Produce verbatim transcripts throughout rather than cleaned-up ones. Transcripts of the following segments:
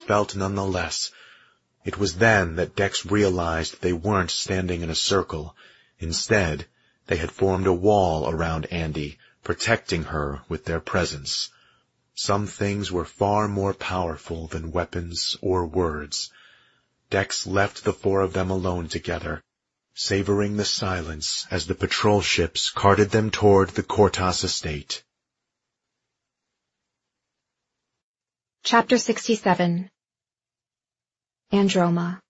felt nonetheless. It was then that Dex realized they weren't standing in a circle. Instead, they had formed a wall around Andy, protecting her with their presence. Some things were far more powerful than weapons or words. Dex left the four of them alone together, savoring the silence as the patrol ships carted them toward the Cortas estate. Chapter sixty-seven. Androma.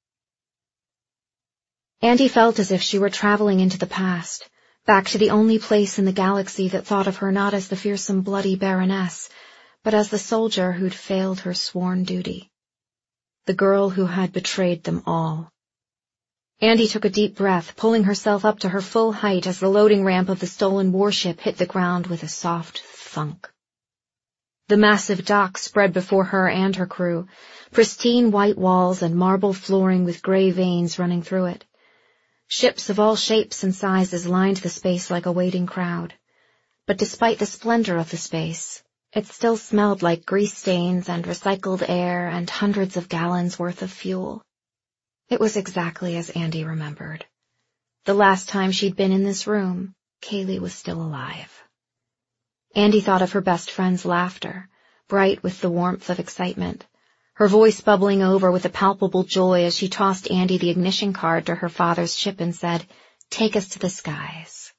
Andy felt as if she were traveling into the past, back to the only place in the galaxy that thought of her not as the fearsome bloody Baroness, but as the soldier who'd failed her sworn duty. The girl who had betrayed them all. Andy took a deep breath, pulling herself up to her full height as the loading ramp of the stolen warship hit the ground with a soft thunk. The massive dock spread before her and her crew, pristine white walls and marble flooring with gray veins running through it. Ships of all shapes and sizes lined the space like a waiting crowd. But despite the splendor of the space, it still smelled like grease stains and recycled air and hundreds of gallons worth of fuel. It was exactly as Andy remembered. The last time she'd been in this room, Kaylee was still alive. Andy thought of her best friend's laughter, bright with the warmth of excitement, her voice bubbling over with a palpable joy as she tossed Andy the ignition card to her father's ship and said, "Take us to the skies."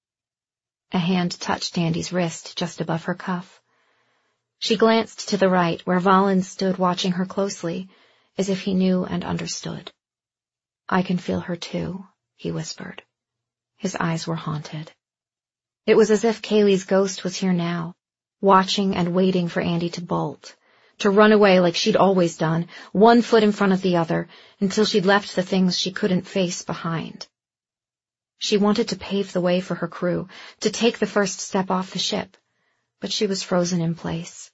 A hand touched Andy's wrist just above her cuff. She glanced to the right, where Valen stood watching her closely, as if he knew and understood. "I can feel her too," he whispered. His eyes were haunted. It was as if Kaylee's ghost was here now, watching and waiting for Andy to bolt, to run away like she'd always done, one foot in front of the other, until she'd left the things she couldn't face behind. She wanted to pave the way for her crew, to take the first step off the ship, but she was frozen in place.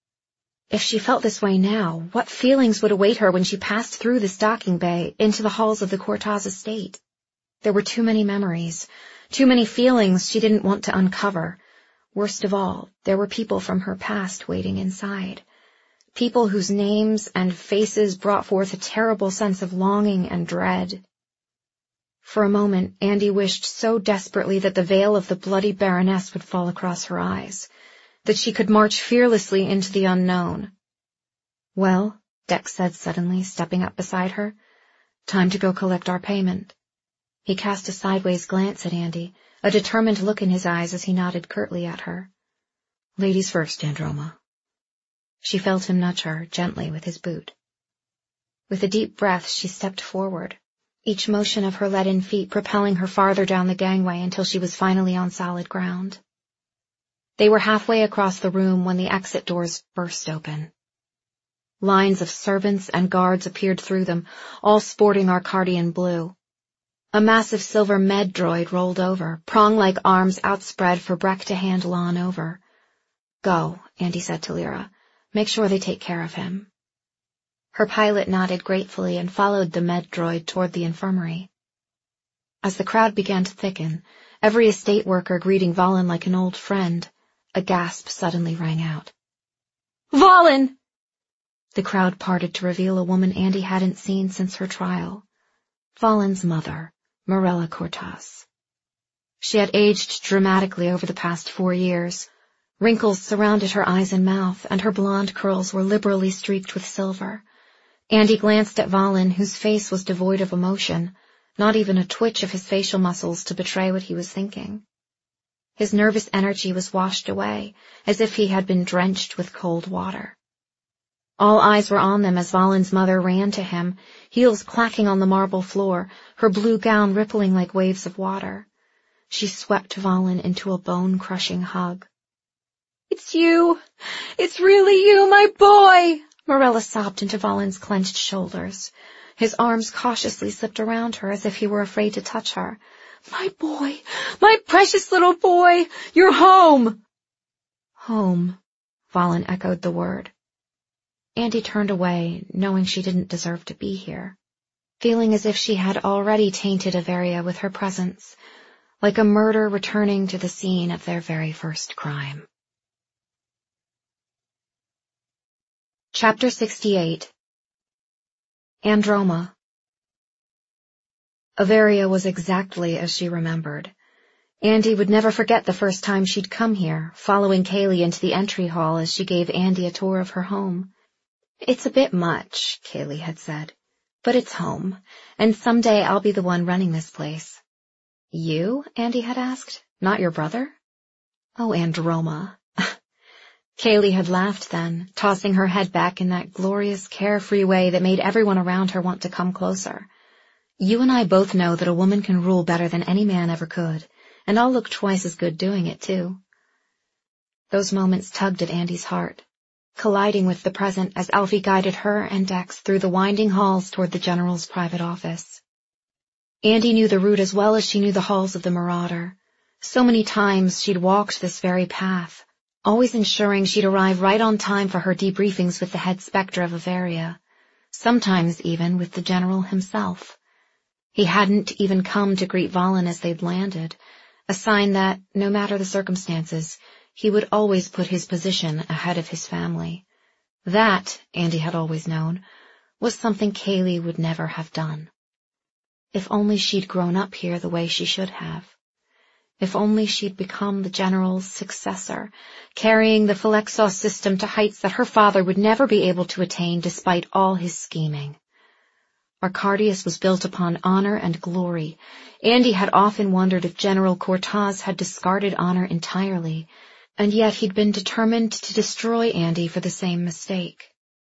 If she felt this way now, what feelings would await her when she passed through this docking bay into the halls of the Cortas estate? There were too many memories, too many feelings she didn't want to uncover. Worst of all, there were people from her past waiting inside. People whose names and faces brought forth a terrible sense of longing and dread. For a moment, Andy wished so desperately that the veil of the bloody Baroness would fall across her eyes, that she could march fearlessly into the unknown. "Well," Dex said suddenly, stepping up beside her, "time to go collect our payment." He cast a sideways glance at Andy, a determined look in his eyes as he nodded curtly at her. "Ladies first, Androma." She felt him nudge her gently with his boot. With a deep breath, she stepped forward, each motion of her leaden feet propelling her farther down the gangway until she was finally on solid ground. They were halfway across the room when the exit doors burst open. Lines of servants and guards appeared through them, all sporting Arcadian blue. A massive silver med droid rolled over, prong-like arms outspread for Breck to handle on over. "Go," Andy said to Lyra. "Make sure they take care of him." Her pilot nodded gratefully and followed the med droid toward the infirmary. As the crowd began to thicken, every estate worker greeting Valen like an old friend, a gasp suddenly rang out. "Valen!" The crowd parted to reveal a woman Andy hadn't seen since her trial. Valen's mother, Morella Cortas. She had aged dramatically over the past four years. Wrinkles surrounded her eyes and mouth, and her blonde curls were liberally streaked with silver. Andy glanced at Valen, whose face was devoid of emotion, not even a twitch of his facial muscles to betray what he was thinking. His nervous energy was washed away, as if he had been drenched with cold water. All eyes were on them as Valen's mother ran to him, heels clacking on the marble floor, her blue gown rippling like waves of water. She swept Valen into a bone-crushing hug. "It's you! It's really you, my boy!" Morella sobbed into Valen's clenched shoulders. His arms cautiously slipped around her as if he were afraid to touch her. "My boy! My precious little boy! You're home!" "Home," Valen echoed the word. Andy turned away, knowing she didn't deserve to be here, feeling as if she had already tainted Averia with her presence, like a murder returning to the scene of their very first crime. Chapter sixty-eight. Androma. Averia was exactly as she remembered. Andy would never forget the first time she'd come here, following Kaylee into the entry hall as she gave Andy a tour of her home. "It's a bit much," Kaylee had said, "but it's home, and someday I'll be the one running this place." "You?" Andy had asked. "Not your brother?" "Oh, Androma." Kaylee had laughed then, tossing her head back in that glorious, carefree way that made everyone around her want to come closer. "You and I both know that a woman can rule better than any man ever could, and I'll look twice as good doing it, too." Those moments tugged at Andy's heart, colliding with the present as Alfie guided her and Dex through the winding halls toward the General's private office. Andy knew the route as well as she knew the halls of the Marauder. So many times she'd walked this very path, always ensuring she'd arrive right on time for her debriefings with the head spectre of Averia, sometimes even with the General himself. He hadn't even come to greet Valen as they'd landed, a sign that, no matter the circumstances, he would always put his position ahead of his family. That, Andy had always known, was something Kaylee would never have done. If only she'd grown up here the way she should have. If only she'd become the General's successor, carrying the Phylexos system to heights that her father would never be able to attain despite all his scheming. Arcardius was built upon honor and glory. Andy had often wondered if General Cortaz had discarded honor entirely, and yet he'd been determined to destroy Andy for the same mistake.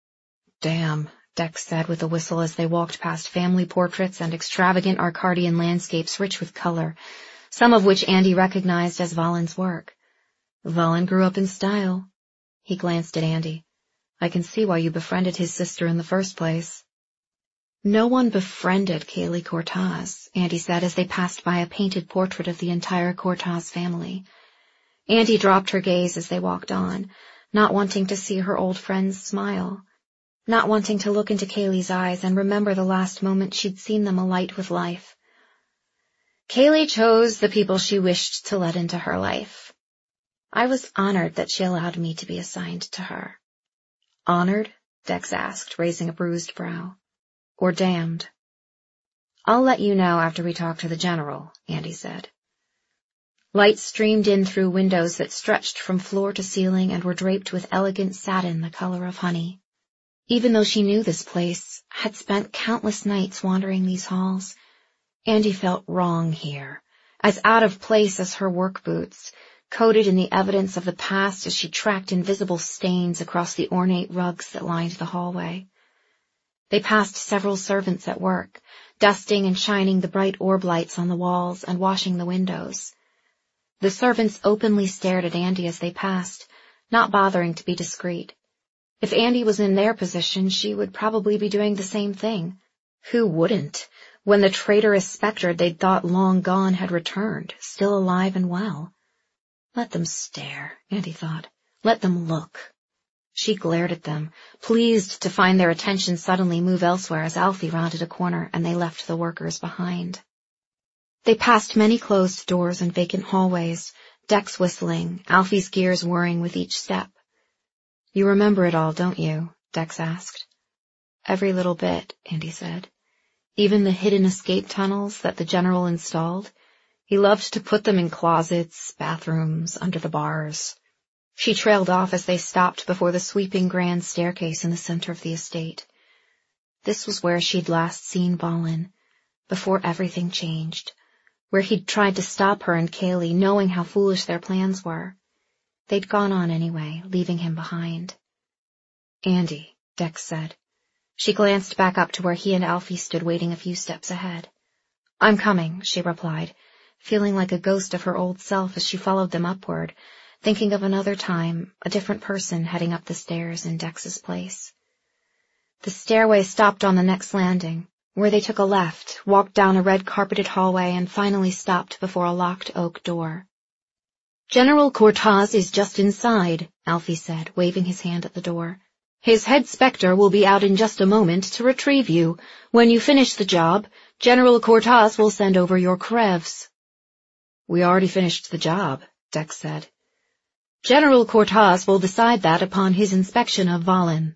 "Damn," Dex said with a whistle as they walked past family portraits and extravagant Arcardian landscapes rich with color, some of which Andy recognized as Valen's work. "Valen grew up in style." He glanced at Andy. "I can see why you befriended his sister in the first place." "No one befriended Kaylee Cortaz," Andy said as they passed by a painted portrait of the entire Cortaz family. Andy dropped her gaze as they walked on, not wanting to see her old friends smile, not wanting to look into Kaylee's eyes and remember the last moment she'd seen them alight with life. Kaylee chose the people she wished to let into her life. I was honored that she allowed me to be assigned to her." "Honored?" Dex asked, raising a bruised brow. "Or damned?" "I'll let you know after we talk to the General," Andy said. Light streamed in through windows that stretched from floor to ceiling and were draped with elegant satin the color of honey. Even though she knew this place, had spent countless nights wandering these halls, Andy felt wrong here, as out of place as her work boots, coated in the evidence of the past as she tracked invisible stains across the ornate rugs that lined the hallway. They passed several servants at work, dusting and shining the bright orb lights on the walls and washing the windows. The servants openly stared at Andy as they passed, not bothering to be discreet. If Andy was in their position, she would probably be doing the same thing. Who wouldn't, when the traitorous spectre they'd thought long gone had returned, still alive and well? Let them stare, Andy thought. Let them look. She glared at them, pleased to find their attention suddenly move elsewhere as Alfie rounded a corner and they left the workers behind. They passed many closed doors and vacant hallways, Dex whistling, Alfie's gears whirring with each step. "You remember it all, don't you?" Dex asked. "Every little bit," Andy said. "Even the hidden escape tunnels that the General installed. He loved to put them in closets, bathrooms, under the bars." She trailed off as they stopped before the sweeping grand staircase in the center of the estate. This was where she'd last seen Valen, before everything changed, where he'd tried to stop her and Kaylee, knowing how foolish their plans were. They'd gone on anyway, leaving him behind. "Andy," Dex said. She glanced back up to where he and Alfie stood waiting a few steps ahead. "I'm coming," she replied, feeling like a ghost of her old self as she followed them upward, thinking of another time, a different person heading up the stairs in Dex's place. The stairway stopped on the next landing, where they took a left, walked down a red-carpeted hallway, and finally stopped before a locked oak door. "General Cortaz is just inside," Alfie said, waving his hand at the door. "His head spectre will be out in just a moment to retrieve you. When you finish the job, General Cortaz will send over your crevs." "We already finished the job," Dex said. "General Cortaz will decide that upon his inspection of Valen."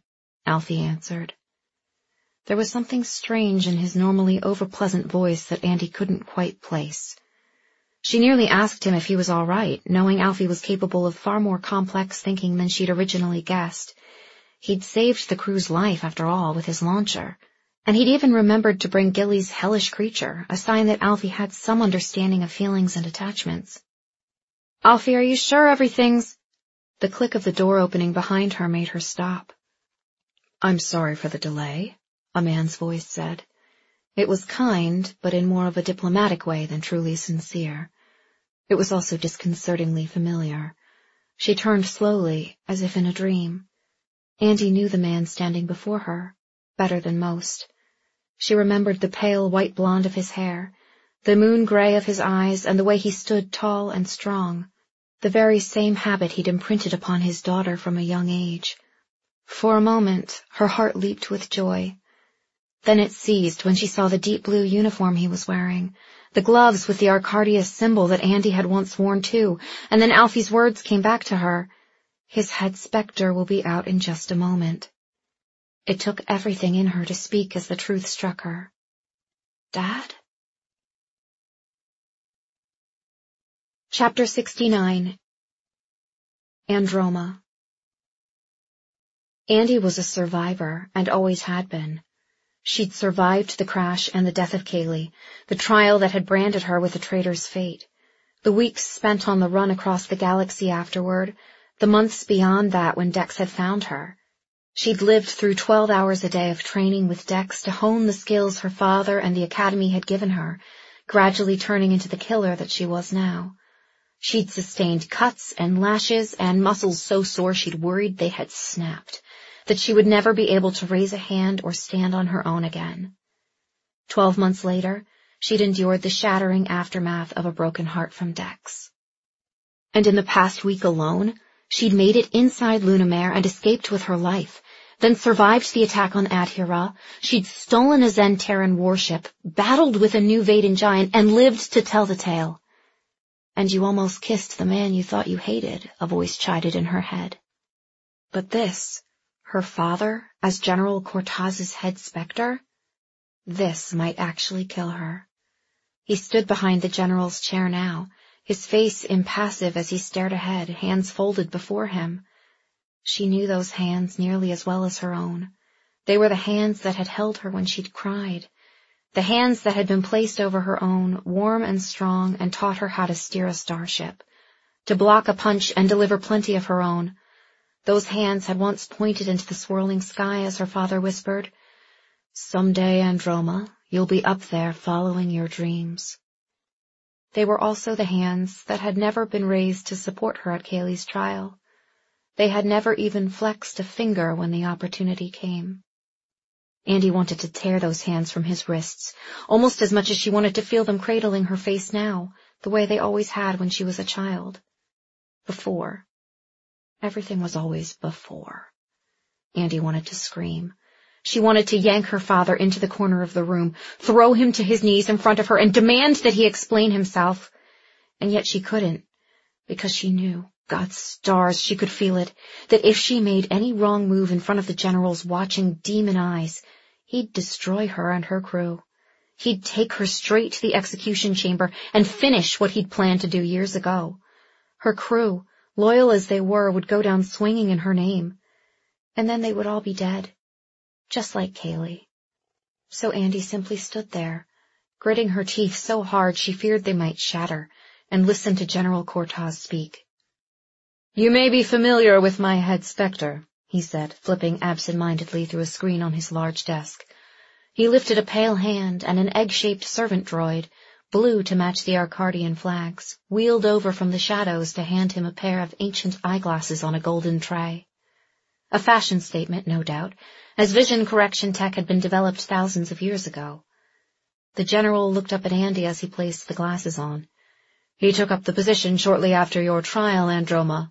Alfie answered. There was something strange in his normally over-pleasant voice that Andy couldn't quite place. She nearly asked him if he was all right, knowing Alfie was capable of far more complex thinking than she'd originally guessed. He'd saved the crew's life, after all, with his launcher, and he'd even remembered to bring Gilly's hellish creature, a sign that Alfie had some understanding of feelings and attachments. "Alfie, are you sure everything's—" The click of the door opening behind her made her stop. "I'm sorry for the delay," a man's voice said. It was kind, but in more of a diplomatic way than truly sincere. It was also disconcertingly familiar. She turned slowly, as if in a dream. Andy knew the man standing before her, better than most. She remembered the pale white blonde of his hair, the moon gray of his eyes, and the way he stood tall and strong, the very same habit he'd imprinted upon his daughter from a young age. For a moment, her heart leaped with joy. Then it ceased when she saw the deep blue uniform he was wearing, the gloves with the Arcardius symbol that Andy had once worn too, and then Alfie's words came back to her. His head specter will be out in just a moment. It took everything in her to speak as the truth struck her. Dad? Chapter sixty-nine. Androma. Andy was a survivor, and always had been. She'd survived the crash and the death of Kaylee, the trial that had branded her with a traitor's fate, the weeks spent on the run across the galaxy afterward, the months beyond that when Dex had found her. She'd lived through twelve hours a day of training with Dex to hone the skills her father and the Academy had given her, gradually turning into the killer that she was now. She'd sustained cuts and lashes and muscles so sore she'd worried they had snapped, that she would never be able to raise a hand or stand on her own again. Twelve months later, she'd endured the shattering aftermath of a broken heart from Dex. And in the past week alone, she'd made it inside Lunamare and escaped with her life, then survived the attack on Adhira. She'd stolen a Zen-Terran warship, battled with a new Vaden giant, and lived to tell the tale. And you almost kissed the man you thought you hated, a voice chided in her head. But this, her father, as General Cortaz's head specter, this might actually kill her. He stood behind the general's chair now, his face impassive as he stared ahead, hands folded before him. She knew those hands nearly as well as her own. They were the hands that had held her when she'd cried, the hands that had been placed over her own, warm and strong, and taught her how to steer a starship, to block a punch and deliver plenty of her own. Those hands had once pointed into the swirling sky as her father whispered, "Someday, Androma, you'll be up there following your dreams." They were also the hands that had never been raised to support her at Kaylee's trial. They had never even flexed a finger when the opportunity came. Andy wanted to tear those hands from his wrists, almost as much as she wanted to feel them cradling her face now, the way they always had when she was a child. Before. Everything was always before. Andy wanted to scream. She wanted to yank her father into the corner of the room, throw him to his knees in front of her, and demand that he explain himself. And yet she couldn't, because she knew, God's stars, she could feel it, that if she made any wrong move in front of the general's watching demon eyes, he'd destroy her and her crew. He'd take her straight to the execution chamber and finish what he'd planned to do years ago. Her crew, loyal as they were, would go down swinging in her name. And then they would all be dead. Just like Kaylee. So Andy simply stood there, gritting her teeth so hard she feared they might shatter, and listened to General Cortaz speak. "You may be familiar with my head specter," he said, flipping absent-mindedly through a screen on his large desk. He lifted a pale hand, and an egg-shaped servant droid, blue to match the Arcardian flags, wheeled over from the shadows to hand him a pair of ancient eyeglasses on a golden tray. A fashion statement, no doubt, as vision correction tech had been developed thousands of years ago. The general looked up at Andy as he placed the glasses on. "He took up the position shortly after your trial, Androma."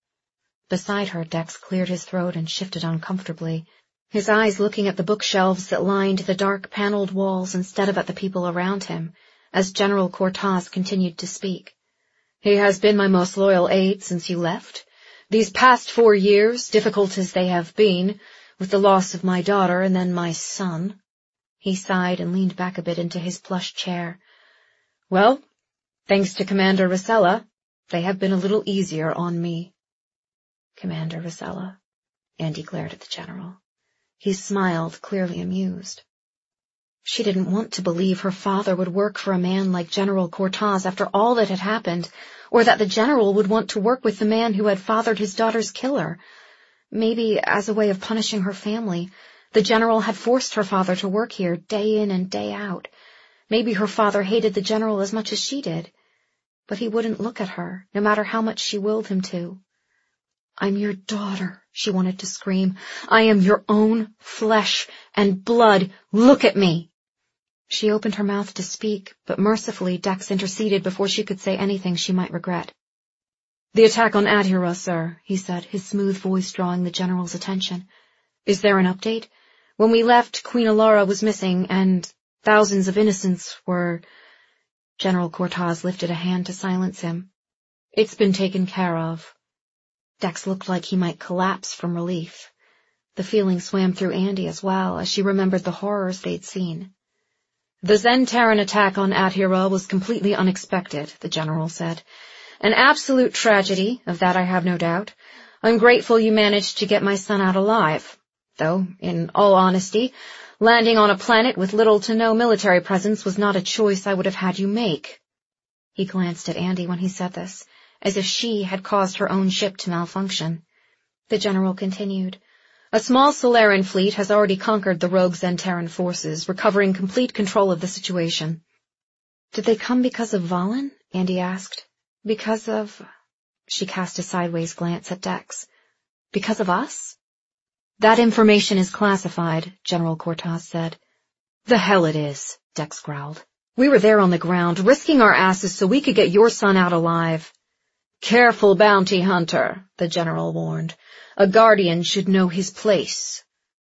Beside her, Dex cleared his throat and shifted uncomfortably, his eyes looking at the bookshelves that lined the dark paneled walls instead of at the people around him, as General Cortaz continued to speak. "He has been my most loyal aide since you left. These past four years, difficult as they have been, with the loss of my daughter and then my son." He sighed and leaned back a bit into his plush chair. "Well, thanks to Commander Rosella, they have been a little easier on me." "Commander Rosella?" Andy glared at the general. He smiled, clearly amused. She didn't want to believe her father would work for a man like General Cortaz after all that had happened, or that the general would want to work with the man who had fathered his daughter's killer. Maybe, as a way of punishing her family, the general had forced her father to work here day in and day out. Maybe her father hated the general as much as she did. But he wouldn't look at her, no matter how much she willed him to. "I'm your daughter," she wanted to scream. "I am your own flesh and blood. Look at me!" She opened her mouth to speak, but mercifully Dex interceded before she could say anything she might regret. "The attack on Adhira, sir," he said, his smooth voice drawing the general's attention. "Is there an update? When we left, Queen Alara was missing, and thousands of innocents were—" General Cortaz lifted a hand to silence him. "It's been taken care of." Dex looked like he might collapse from relief. The feeling swam through Andy as well, as she remembered the horrors they'd seen. "The Zentaran attack on Adhira was completely unexpected," the general said. "An absolute tragedy, of that I have no doubt. I'm grateful you managed to get my son out alive. Though, in all honesty, landing on a planet with little to no military presence was not a choice I would have had you make." He glanced at Andy when he said this, as if she had caused her own ship to malfunction. The general continued. "A small Solarian fleet has already conquered the rogue Zentaran forces, recovering complete control of the situation." "Did they come because of Valen?" Andy asked. "Because of—" She cast a sideways glance at Dex. "Because of us?" "That information is classified," General Cortaz said. "The hell it is," Dex growled. "We were there on the ground, risking our asses so we could get your son out alive." "Careful, bounty hunter," the general warned. "A guardian should know his place."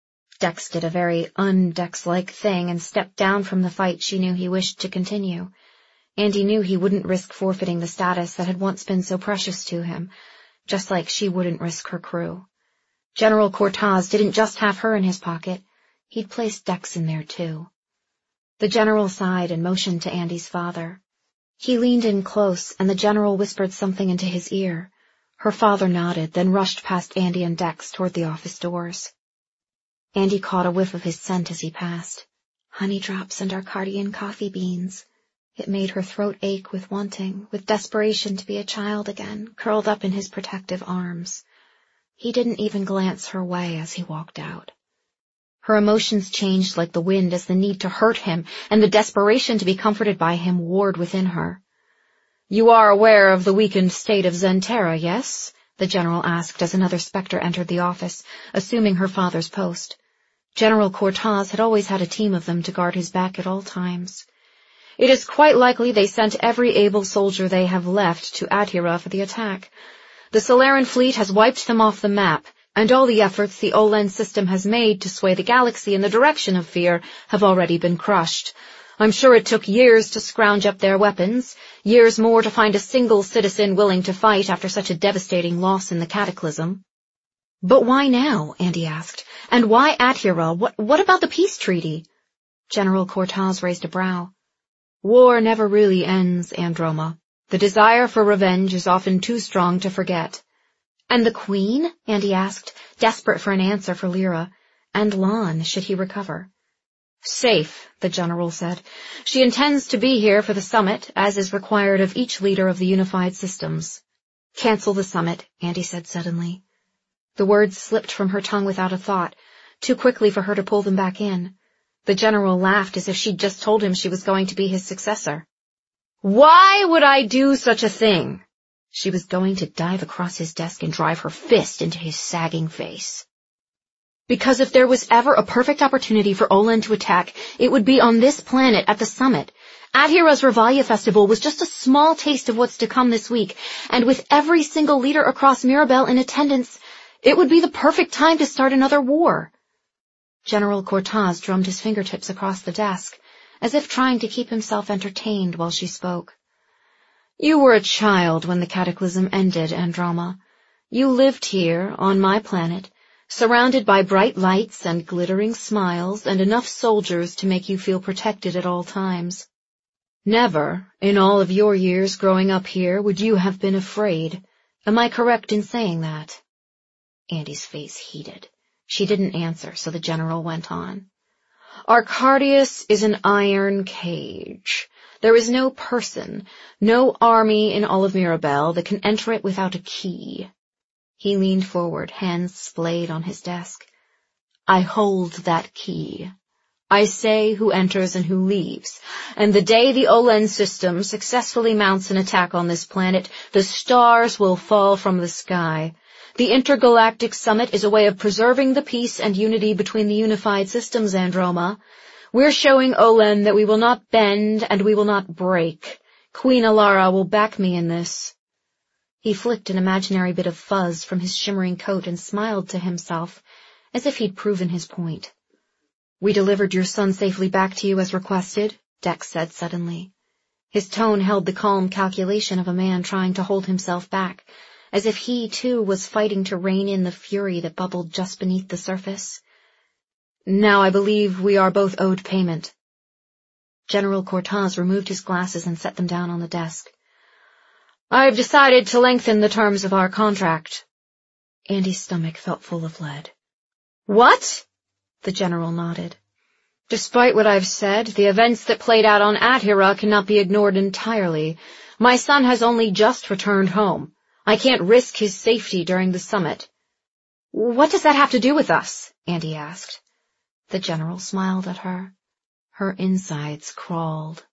Dex did a very un-Dex-like thing and stepped down from the fight she knew he wished to continue. Andy knew he wouldn't risk forfeiting the status that had once been so precious to him, just like she wouldn't risk her crew. General Cortaz didn't just have her in his pocket. He'd placed Dex in there, too. The general sighed and motioned to Andy's father. He leaned in close, and the general whispered something into his ear. Her father nodded, then rushed past Andy and Dex toward the office doors. Andy caught a whiff of his scent as he passed. Honey drops and Arcadian coffee beans. It made her throat ache with wanting, with desperation to be a child again, curled up in his protective arms. He didn't even glance her way as he walked out. Her emotions changed like the wind as the need to hurt him and the desperation to be comforted by him warred within her. "You are aware of the weakened state of Zentara, yes?" the general asked as another Spectre entered the office, assuming her father's post. General Cortaz had always had a team of them to guard his back at all times. "It is quite likely they sent every able soldier they have left to Adhira for the attack. The Solarian fleet has wiped them off the map, and all the efforts the Olen system has made to sway the galaxy in the direction of fear have already been crushed. I'm sure it took years to scrounge up their weapons, years more to find a single citizen willing to fight after such a devastating loss in the Cataclysm." "But why now?" Andy asked. "And why Adhira? What, what about the peace treaty?" General Cortaz raised a brow. "War never really ends, Androma. The desire for revenge is often too strong to forget." "And the Queen?" Andy asked, desperate for an answer for Lyra. "And Lon, should he recover?" "Safe," the general said. "She intends to be here for the summit, as is required of each leader of the unified systems." "Cancel the summit," Andy said suddenly. The words slipped from her tongue without a thought, too quickly for her to pull them back in. The general laughed as if she'd just told him she was going to be his successor. "Why would I do such a thing?" She was going to dive across his desk and drive her fist into his sagging face. "Because if there was ever a perfect opportunity for Olen to attack, it would be on this planet at the summit. Adhira's Revalia Festival was just a small taste of what's to come this week, and with every single leader across Mirabel in attendance, it would be the perfect time to start another war." General Cortaz drummed his fingertips across the desk, as if trying to keep himself entertained while she spoke. "You were a child when the Cataclysm ended, Androma. You lived here, on my planet, surrounded by bright lights and glittering smiles and enough soldiers to make you feel protected at all times. Never, in all of your years growing up here, would you have been afraid. Am I correct in saying that?" Andy's face heated. She didn't answer, so the general went on. "Arcardius is an iron cage. There is no person, no army in all of Mirabel that can enter it without a key." He leaned forward, hands splayed on his desk. "I hold that key. I say who enters and who leaves, and the day the Olen system successfully mounts an attack on this planet, the stars will fall from the sky. The intergalactic summit is a way of preserving the peace and unity between the unified systems, Androma. We're showing Olen that we will not bend and we will not break. Queen Alara will back me in this." He flicked an imaginary bit of fuzz from his shimmering coat and smiled to himself, as if he'd proven his point. "We delivered your son safely back to you as requested," Dex said suddenly. His tone held the calm calculation of a man trying to hold himself back, as if he, too, was fighting to rein in the fury that bubbled just beneath the surface. "Now I believe we are both owed payment." General Cortaz removed his glasses and set them down on the desk. "I've decided to lengthen the terms of our contract." Andy's stomach felt full of lead. "What?" The general nodded. "Despite what I've said, the events that played out on Adhira cannot be ignored entirely. My son has only just returned home. I can't risk his safety during the summit." "What does that have to do with us?" Andy asked. The general smiled at her. Her insides crawled.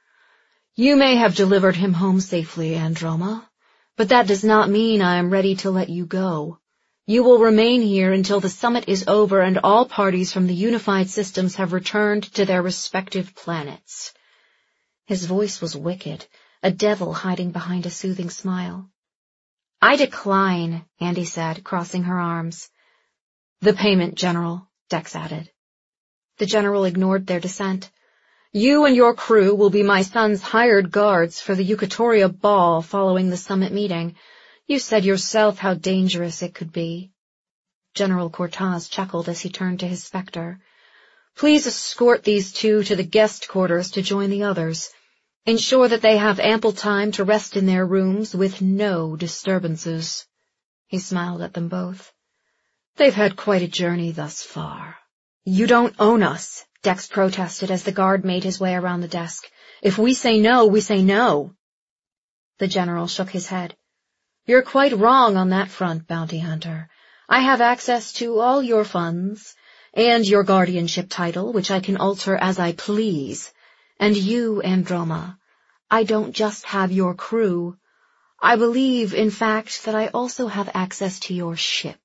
"You may have delivered him home safely, Androma, but that does not mean I am ready to let you go. You will remain here until the summit is over and all parties from the unified systems have returned to their respective planets." His voice was wicked, a devil hiding behind a soothing smile. "I decline," Andy said, crossing her arms. "The payment, General," Dex added. The general ignored their dissent. "You and your crew will be my son's hired guards for the Eucatoria ball following the summit meeting. You said yourself how dangerous it could be." General Cortaz chuckled as he turned to his spectre. "Please escort these two to the guest quarters to join the others. Ensure that they have ample time to rest in their rooms with no disturbances." He smiled at them both. "They've had quite a journey thus far." "You don't own us," Dex protested as the guard made his way around the desk. "If we say no, we say no." The general shook his head. "You're quite wrong on that front, Bounty Hunter. I have access to all your funds, and your guardianship title, which I can alter as I please. And you, Androma, I don't just have your crew. I believe, in fact, that I also have access to your ship."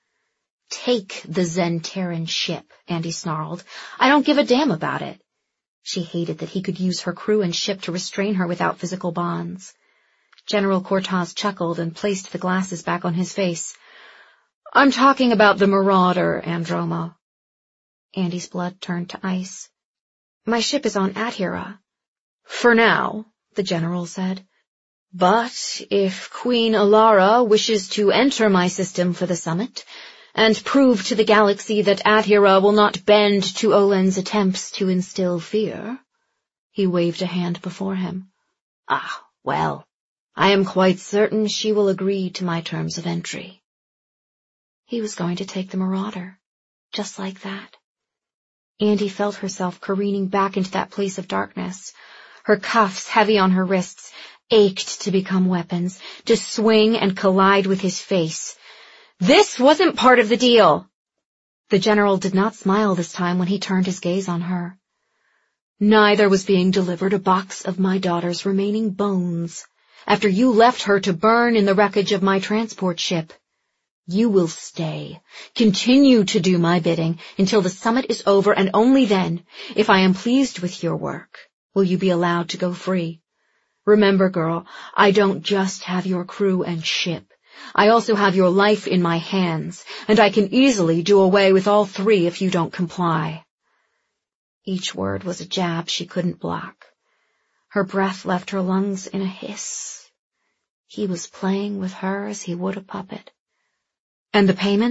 "Take the Zentaran ship," Andy snarled. "I don't give a damn about it." She hated that he could use her crew and ship to restrain her without physical bonds. General Cortaz chuckled and placed the glasses back on his face. "I'm talking about the Marauder, Androma." Andy's blood turned to ice. "My ship is on Adhira." "For now," the general said. "But if Queen Alara wishes to enter my system for the summit, and prove to the galaxy that Adhira will not bend to Olen's attempts to instill fear," he waved a hand before him. "Ah, well, I am quite certain she will agree to my terms of entry." He was going to take the Marauder, just like that. Andy felt herself careening back into that place of darkness. Her cuffs, heavy on her wrists, ached to become weapons, to swing and collide with his face. "This wasn't part of the deal." The general did not smile this time when he turned his gaze on her. "Neither was being delivered a box of my daughter's remaining bones, after you left her to burn in the wreckage of my transport ship. You will stay, continue to do my bidding until the summit is over, and only then, if I am pleased with your work, will you be allowed to go free. Remember, girl, I don't just have your crew and ship. I also have your life in my hands, and I can easily do away with all three if you don't comply." Each word was a jab she couldn't block. Her breath left her lungs in a hiss. He was playing with her as he would a puppet. "And the payment?"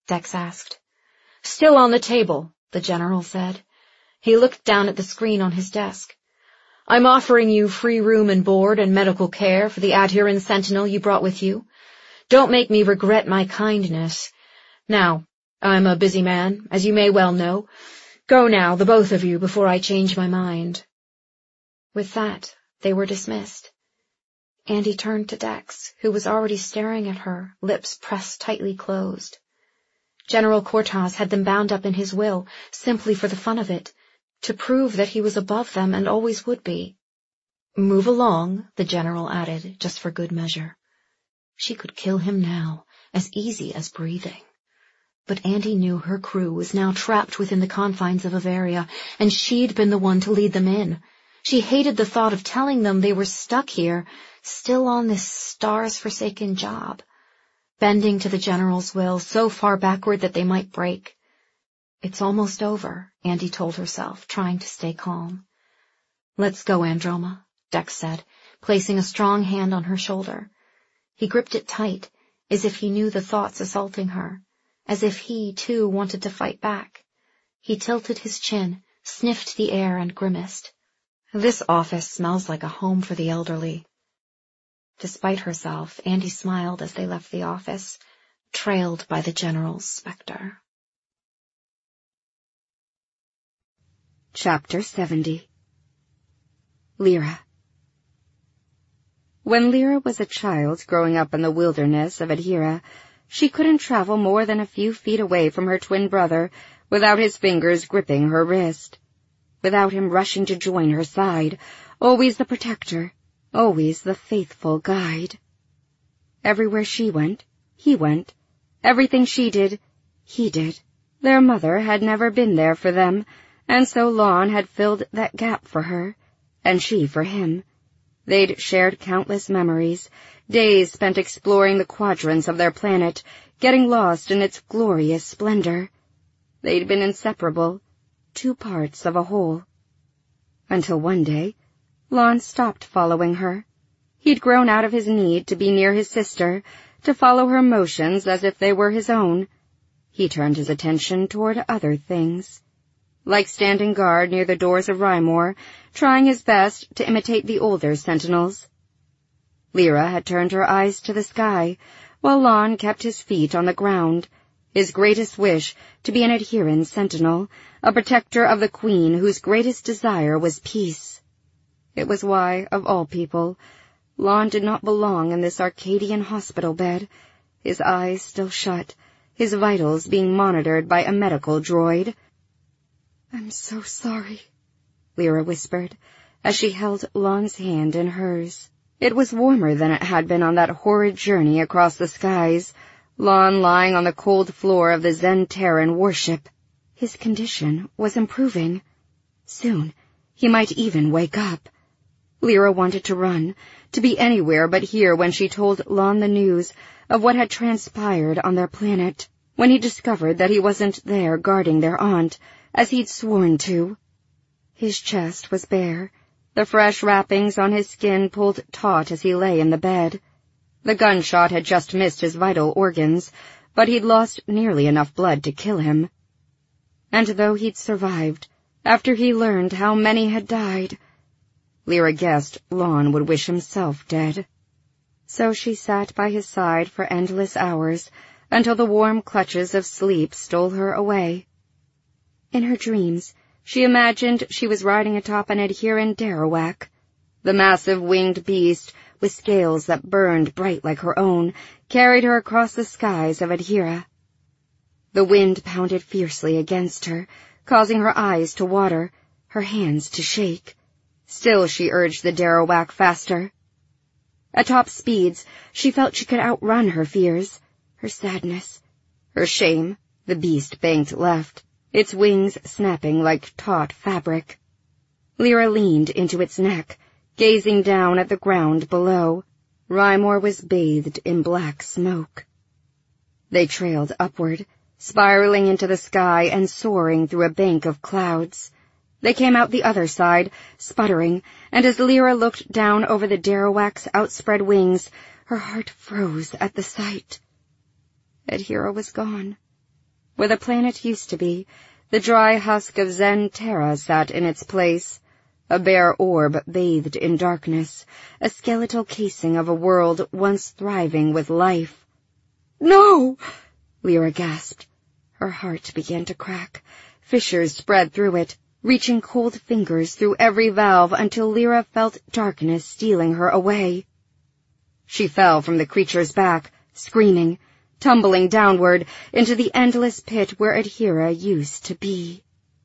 Dex asked. Still on the table, the general said. He looked down at the screen on his desk. I'm offering you free room and board and medical care for the Adhuran sentinel you brought with you. Don't make me regret my kindness. Now, I'm a busy man, as you may well know. Go now, the both of you, before I change my mind. With that, they were dismissed. Andy turned to Dex, who was already staring at her, lips pressed tightly closed. General Cortaz had them bound up in his will, simply for the fun of it, to prove that he was above them and always would be. Move along, the general added, just for good measure. She could kill him now, as easy as breathing. But Andy knew her crew was now trapped within the confines of Averia, and she'd been the one to lead them in. She hated the thought of telling them they were stuck here, still on this stars-forsaken job, bending to the general's will so far backward that they might break. It's almost over, Andy told herself, trying to stay calm. Let's go, Androma, Dex said, placing a strong hand on her shoulder. He gripped it tight, as if he knew the thoughts assaulting her, as if he, too, wanted to fight back. He tilted his chin, sniffed the air, and grimaced. This office smells like a home for the elderly. Despite herself, Andy smiled as they left the office, trailed by the general's specter. Chapter seventy. Lyra. When Lyra was a child growing up in the wilderness of Adhira, she couldn't travel more than a few feet away from her twin brother without his fingers gripping her wrist, without him rushing to join her side, always the protector, always the faithful guide. Everywhere she went, he went. Everything she did, he did. Their mother had never been there for them, and so Lon had filled that gap for her, and she for him. They'd shared countless memories, days spent exploring the quadrants of their planet, getting lost in its glorious splendor. They'd been inseparable, two parts of a whole. Until one day, Lon stopped following her. He'd grown out of his need to be near his sister, to follow her motions as if they were his own. He turned his attention toward other things, like standing guard near the doors of Rymor, trying his best to imitate the older sentinels. Lyra had turned her eyes to the sky, while Lon kept his feet on the ground, his greatest wish to be an Adhuran sentinel, a protector of the queen whose greatest desire was peace. It was why, of all people, Lon did not belong in this Arcadian hospital bed, his eyes still shut, his vitals being monitored by a medical droid. "I'm so sorry," Lyra whispered, as she held Lon's hand in hers. It was warmer than it had been on that horrid journey across the skies, Lon lying on the cold floor of the Zen-Terran warship. His condition was improving. Soon, he might even wake up. Lyra wanted to run, to be anywhere but here when she told Lon the news of what had transpired on their planet, when he discovered that he wasn't there guarding their aunt, as he'd sworn to. His chest was bare, the fresh wrappings on his skin pulled taut as he lay in the bed. The gunshot had just missed his vital organs, but he'd lost nearly enough blood to kill him. And though he'd survived, after he learned how many had died, Lyra guessed Lon would wish himself dead. So she sat by his side for endless hours, until the warm clutches of sleep stole her away. In her dreams, she imagined she was riding atop an Adhuran Darawak. The massive winged beast, with scales that burned bright like her own, carried her across the skies of Adhira. The wind pounded fiercely against her, causing her eyes to water, her hands to shake. Still she urged the Darawak faster. At top speeds, she felt she could outrun her fears, her sadness, her shame. The beast banked left, its wings snapping like taut fabric. Lyra leaned into its neck, gazing down at the ground below. Rymor was bathed in black smoke. They trailed upward, spiraling into the sky and soaring through a bank of clouds. They came out the other side, sputtering, and as Lyra looked down over the Darawak's outspread wings, her heart froze at the sight. Adhira was gone. Where the planet used to be, the dry husk of Zen Terra sat in its place, a bare orb bathed in darkness, a skeletal casing of a world once thriving with life. "No!" Lyra gasped. Her heart began to crack. Fissures spread through it, reaching cold fingers through every valve until Lyra felt darkness stealing her away. She fell from the creature's back, screaming, tumbling downward into the endless pit where Adhira used to be.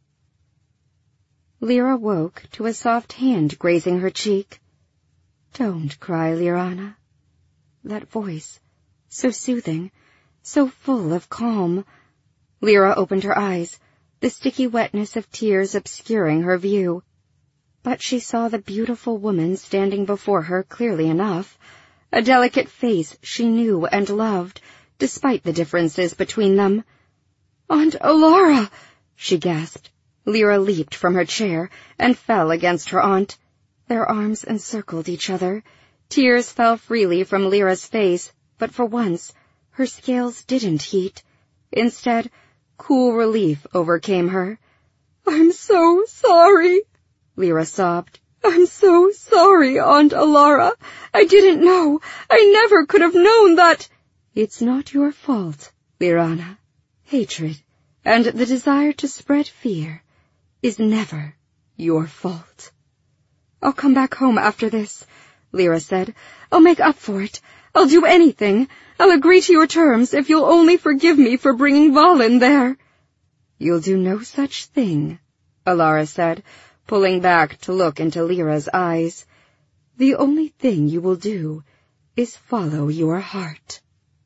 Lyra woke to a soft hand grazing her cheek. "Don't cry, Lyrana." That voice, so soothing, so full of calm. Lyra opened her eyes, the sticky wetness of tears obscuring her view. But she saw the beautiful woman standing before her clearly enough, a delicate face she knew and loved, despite the differences between them. "Aunt Alara!" she gasped. Lyra leaped from her chair and fell against her aunt. Their arms encircled each other. Tears fell freely from Lyra's face, but for once her scales didn't heat. Instead, cool relief overcame her. "I'm so sorry," Lyra sobbed. "I'm so sorry, Aunt Alara. I didn't know. I never could have known that—" "It's not your fault, Lyrana. Hatred and the desire to spread fear is never your fault." "I'll come back home after this," Lyra said. "I'll make up for it. I'll do anything. I'll agree to your terms if you'll only forgive me for bringing Valen there." "You'll do no such thing," Alara said, pulling back to look into Lyra's eyes. "The only thing you will do is follow your heart."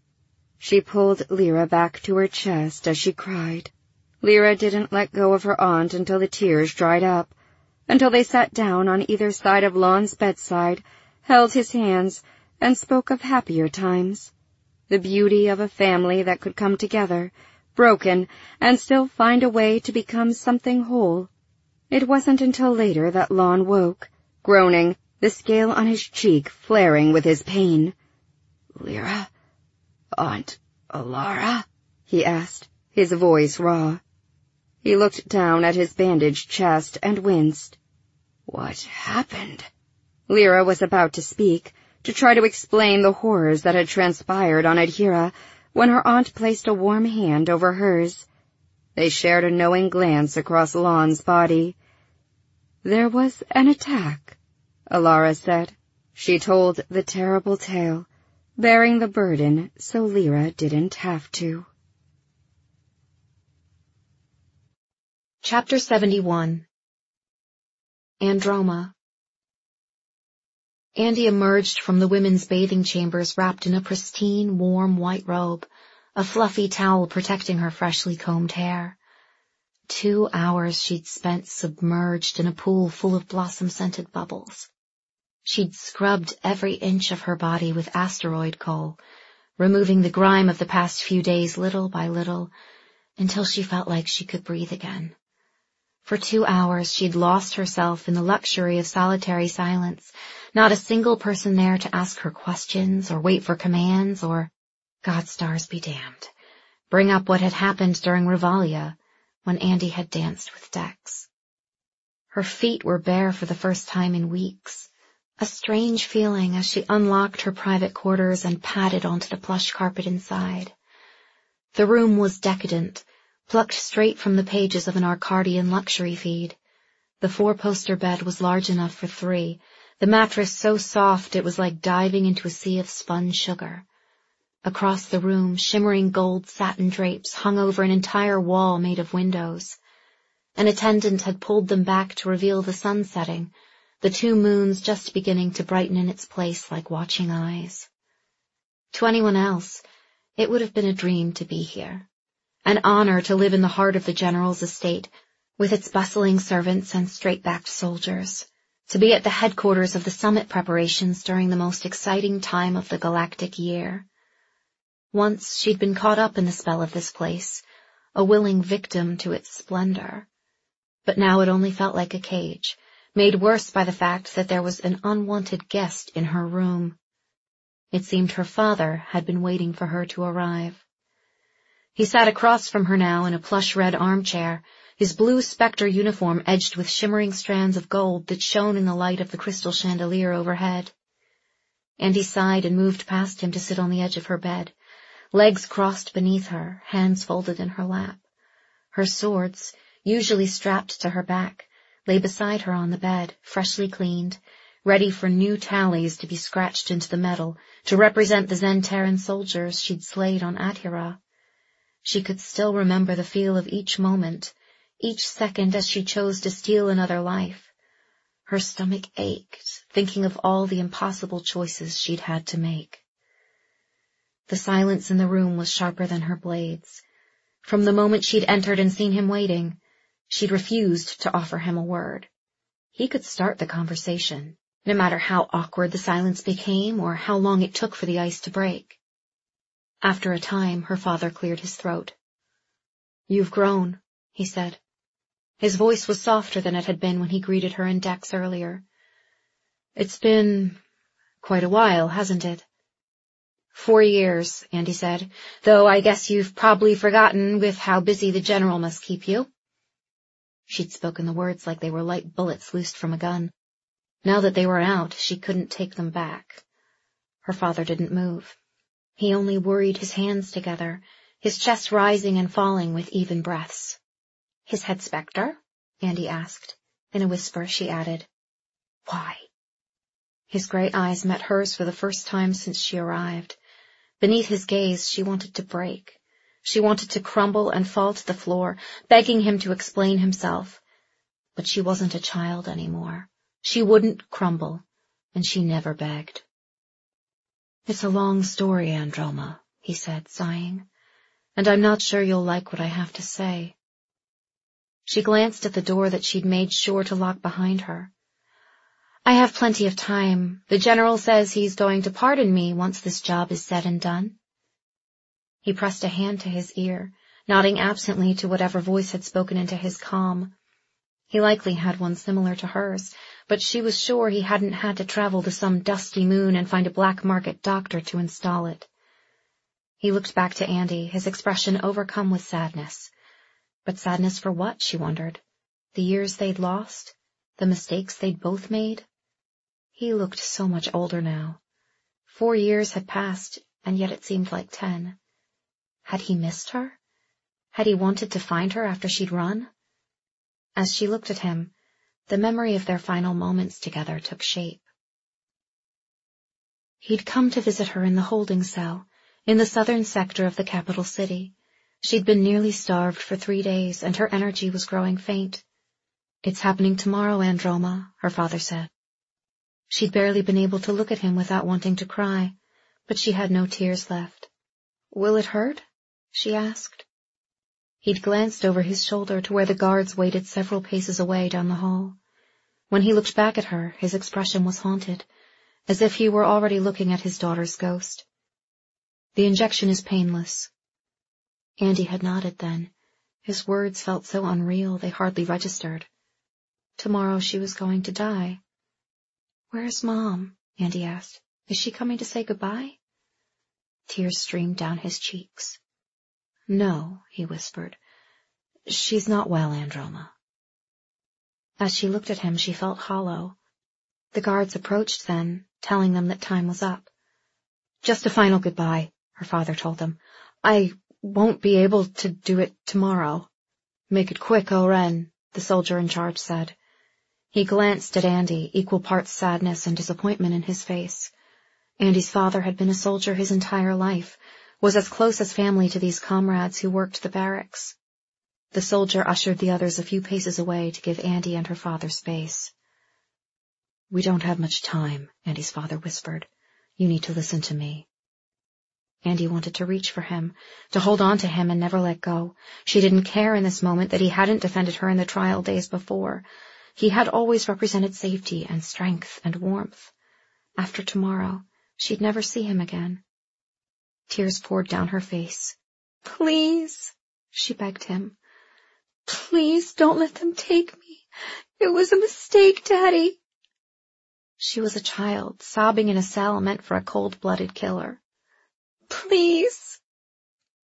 She pulled Lyra back to her chest as she cried. Lyra didn't let go of her aunt until the tears dried up, until they sat down on either side of Lon's bedside, held his hands, and spoke of happier times. The beauty of a family that could come together, broken, and still find a way to become something whole. It wasn't until later that Lon woke, groaning, the scale on his cheek flaring with his pain. "Lyra? Aunt Alara?" he asked, his voice raw. He looked down at his bandaged chest and winced. "What happened?" Lyra was about to speak, to try to explain the horrors that had transpired on Adhira, when her aunt placed a warm hand over hers. They shared a knowing glance across Lon's body. "There was an attack," Alara said. She told the terrible tale, bearing the burden so Lyra didn't have to. Chapter seventy-one. Androma. Andy emerged from the women's bathing chambers wrapped in a pristine, warm white robe, a fluffy towel protecting her freshly combed hair. Two hours she'd spent submerged in a pool full of blossom-scented bubbles. She'd scrubbed every inch of her body with asteroid coal, removing the grime of the past few days little by little, until she felt like she could breathe again. For two hours she'd lost herself in the luxury of solitary silence, not a single person there to ask her questions or wait for commands or, God stars be damned, bring up what had happened during Revalia, when Andy had danced with Dex. Her feet were bare for the first time in weeks, a strange feeling as she unlocked her private quarters and padded onto the plush carpet inside. The room was decadent, plucked straight from the pages of an Arcadian luxury feed. The four-poster bed was large enough for three, the mattress so soft it was like diving into a sea of spun sugar. Across the room, shimmering gold satin drapes hung over an entire wall made of windows. An attendant had pulled them back to reveal the sun setting, the two moons just beginning to brighten in its place like watching eyes. To anyone else, it would have been a dream to be here. An honor to live in the heart of the general's estate, with its bustling servants and straight-backed soldiers, to be at the headquarters of the summit preparations during the most exciting time of the galactic year. Once she'd been caught up in the spell of this place, a willing victim to its splendor. But now it only felt like a cage, made worse by the fact that there was an unwanted guest in her room. It seemed her father had been waiting for her to arrive. He sat across from her now in a plush red armchair, his blue Spectre uniform edged with shimmering strands of gold that shone in the light of the crystal chandelier overhead. Andy sighed and moved past him to sit on the edge of her bed, legs crossed beneath her, hands folded in her lap. Her swords, usually strapped to her back, lay beside her on the bed, freshly cleaned, ready for new tallies to be scratched into the metal to represent the Zentaran soldiers she'd slayed on Adhira. She could still remember the feel of each moment, each second as she chose to steal another life. Her stomach ached, thinking of all the impossible choices she'd had to make. The silence in the room was sharper than her blades. From the moment she'd entered and seen him waiting, she'd refused to offer him a word. He could start the conversation, no matter how awkward the silence became or how long it took for the ice to break. After a time, her father cleared his throat. "You've grown," he said. His voice was softer than it had been when he greeted her in decks earlier. "It's been quite a while, hasn't it?" "Four years," Andy said, "though I guess you've probably forgotten with how busy the general must keep you." She'd spoken the words like they were light bullets loosed from a gun. Now that they were out, she couldn't take them back. Her father didn't move. He only worried his hands together, his chest rising and falling with even breaths. "His head Spectre?" Andy asked. In a whisper, she added, "Why?" His gray eyes met hers for the first time since she arrived. Beneath his gaze, she wanted to break. She wanted to crumble and fall to the floor, begging him to explain himself. But she wasn't a child anymore. She wouldn't crumble, and she never begged. "It's a long story, Androma," he said, sighing, "and I'm not sure you'll like what I have to say." She glanced at the door that she'd made sure to lock behind her. "I have plenty of time. The general says he's going to pardon me once this job is said and done." He pressed a hand to his ear, nodding absently to whatever voice had spoken into his calm. He likely had one similar to hers, but she was sure he hadn't had to travel to some dusty moon and find a black market doctor to install it. He looked back to Andy, his expression overcome with sadness. But sadness for what, she wondered? The years they'd lost? The mistakes they'd both made? He looked so much older now. Four years had passed, and yet it seemed like ten. Had he missed her? Had he wanted to find her after she'd run? As she looked at him, the memory of their final moments together took shape. He'd come to visit her in the holding cell, in the southern sector of the capital city. She'd been nearly starved for three days, and her energy was growing faint. "It's happening tomorrow, Androma," her father said. She'd barely been able to look at him without wanting to cry, but she had no tears left. "Will it hurt?" she asked. He'd glanced over his shoulder to where the guards waited several paces away down the hall. When he looked back at her, his expression was haunted, as if he were already looking at his daughter's ghost. "The injection is painless." Andy had nodded then. His words felt so unreal they hardly registered. Tomorrow she was going to die. "Where's Mom?" Andy asked. "Is she coming to say goodbye?" Tears streamed down his cheeks. "No," he whispered. "She's not well, Androma." As she looked at him, she felt hollow. The guards approached then, telling them that time was up. "Just a final goodbye," her father told them. "I won't be able to do it tomorrow." "Make it quick, O-Ren," the soldier in charge said. He glanced at Andy, equal parts sadness and disappointment in his face. Andy's father had been a soldier his entire life, was as close as family to these comrades who worked the barracks. The soldier ushered the others a few paces away to give Andy and her father space. "We don't have much time," Andy's father whispered. "You need to listen to me." Andy wanted to reach for him, to hold on to him and never let go. She didn't care in this moment that he hadn't defended her in the trial days before. He had always represented safety and strength and warmth. After tomorrow, she'd never see him again. Tears poured down her face. "Please," she begged him. "Please don't let them take me. It was a mistake, Daddy." She was a child, sobbing in a cell meant for a cold-blooded killer. "Please."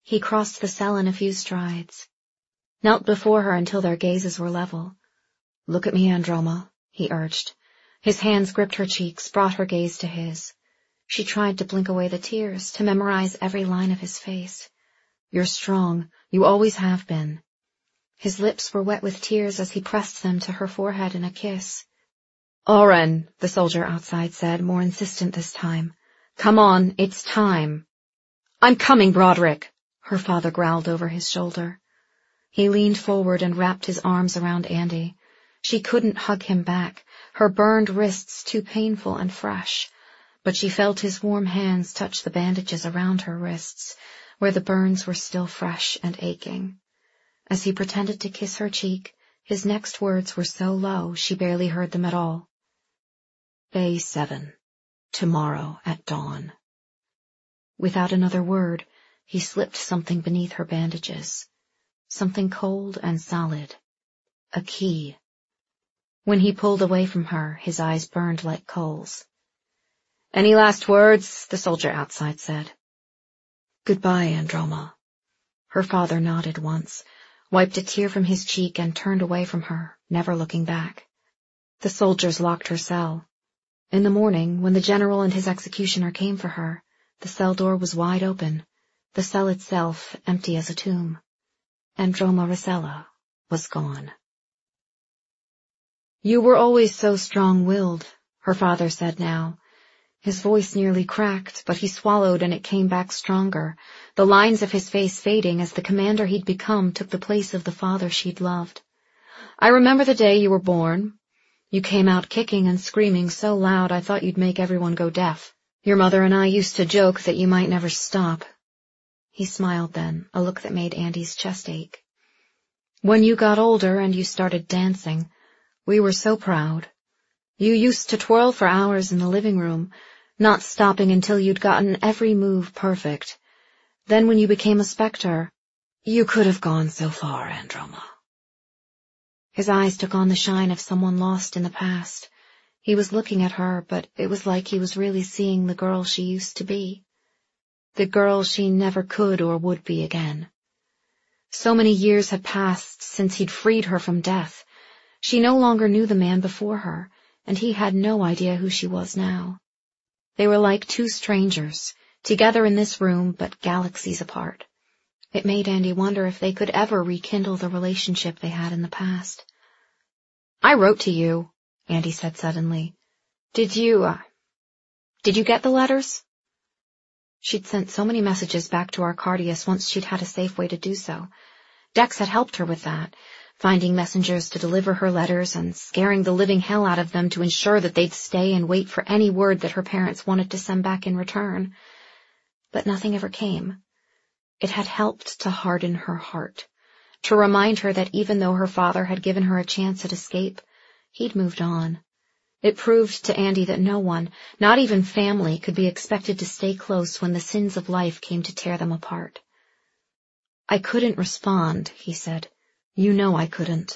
He crossed the cell in a few strides, knelt before her until their gazes were level. "Look at me, Androma," he urged. His hands gripped her cheeks, brought her gaze to his. She tried to blink away the tears, to memorize every line of his face. "You're strong. You always have been." His lips were wet with tears as he pressed them to her forehead in a kiss. "Oren," the soldier outside said, more insistent this time. "Come on, it's time." "I'm coming, Broderick," her father growled over his shoulder. He leaned forward and wrapped his arms around Andy. She couldn't hug him back, her burned wrists too painful and fresh, but she felt his warm hands touch the bandages around her wrists, where the burns were still fresh and aching. As he pretended to kiss her cheek, his next words were so low she barely heard them at all. "Bay seven. Tomorrow at dawn." Without another word, he slipped something beneath her bandages. Something cold and solid. A key. When he pulled away from her, his eyes burned like coals. "Any last words?" the soldier outside said. "Goodbye, Androma." Her father nodded once, wiped a tear from his cheek and turned away from her, never looking back. The soldiers locked her cell. In the morning, when the general and his executioner came for her, the cell door was wide open, the cell itself empty as a tomb. Androma Rosella was gone. "You were always so strong-willed," her father said now. His voice nearly cracked, but he swallowed and it came back stronger, the lines of his face fading as the commander he'd become took the place of the father she'd loved. "I remember the day you were born. You came out kicking and screaming so loud I thought you'd make everyone go deaf. Your mother and I used to joke that you might never stop." He smiled then, a look that made Andy's chest ache. "When you got older and you started dancing, we were so proud. You used to twirl for hours in the living room, not stopping until you'd gotten every move perfect. Then when you became a specter, you could have gone so far, Androma." His eyes took on the shine of someone lost in the past. He was looking at her, but it was like he was really seeing the girl she used to be. The girl she never could or would be again. So many years had passed since he'd freed her from death. She no longer knew the man before her, and he had no idea who she was now. They were like two strangers, together in this room but galaxies apart. It made Andy wonder if they could ever rekindle the relationship they had in the past. "I wrote to you," Andy said suddenly. Did you, uh, did you get the letters?" She'd sent so many messages back to Arcardius once she'd had a safe way to do so. Dex had helped her with that, finding messengers to deliver her letters and scaring the living hell out of them to ensure that they'd stay and wait for any word that her parents wanted to send back in return. But nothing ever came. It had helped to harden her heart, to remind her that even though her father had given her a chance at escape, he'd moved on. It proved to Andy that no one, not even family, could be expected to stay close when the sins of life came to tear them apart. "I couldn't respond," he said. "You know I couldn't."